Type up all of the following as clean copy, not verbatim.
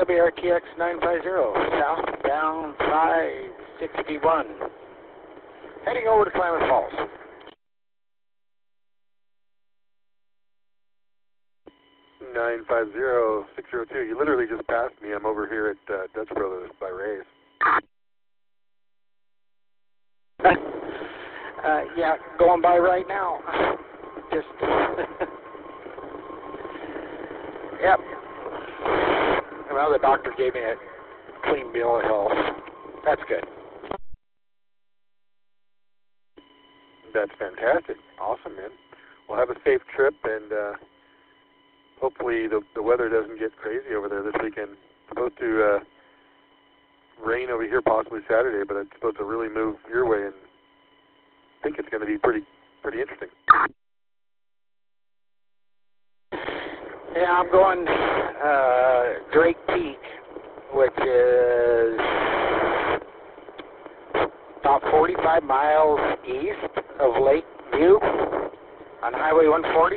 WRTX 950, southbound 561. Heading over to Klamath Falls. Nine 602. You literally just passed me. I'm over here at Dutch Brothers by Ray's. Yeah, going by right now. Just, yep. Well, the doctor gave me a clean bill of health. That's good. That's fantastic. Awesome, man. Well, have a safe trip, and hopefully the weather doesn't get crazy over there this weekend. It's supposed to rain over here possibly Saturday, but it's supposed to really move your way, and I think it's going to be pretty interesting. Yeah, I'm going Drake Peak, which is about 45 miles east of Lake View on Highway 140.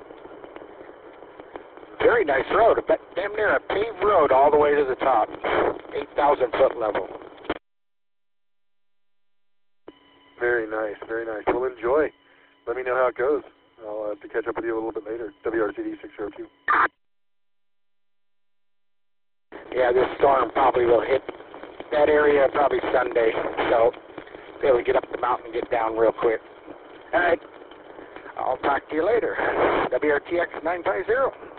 Very nice road, damn near a paved road all the way to the top, 8,000 foot level. Very nice, very nice. Well, enjoy. Let me know how it goes. I'll have to catch up with you a little bit later. WRCD 602. Yeah, this storm probably will hit that area probably Sunday, so be able to get up the mountain and get down real quick. All right, I'll talk to you later. WRTX 950.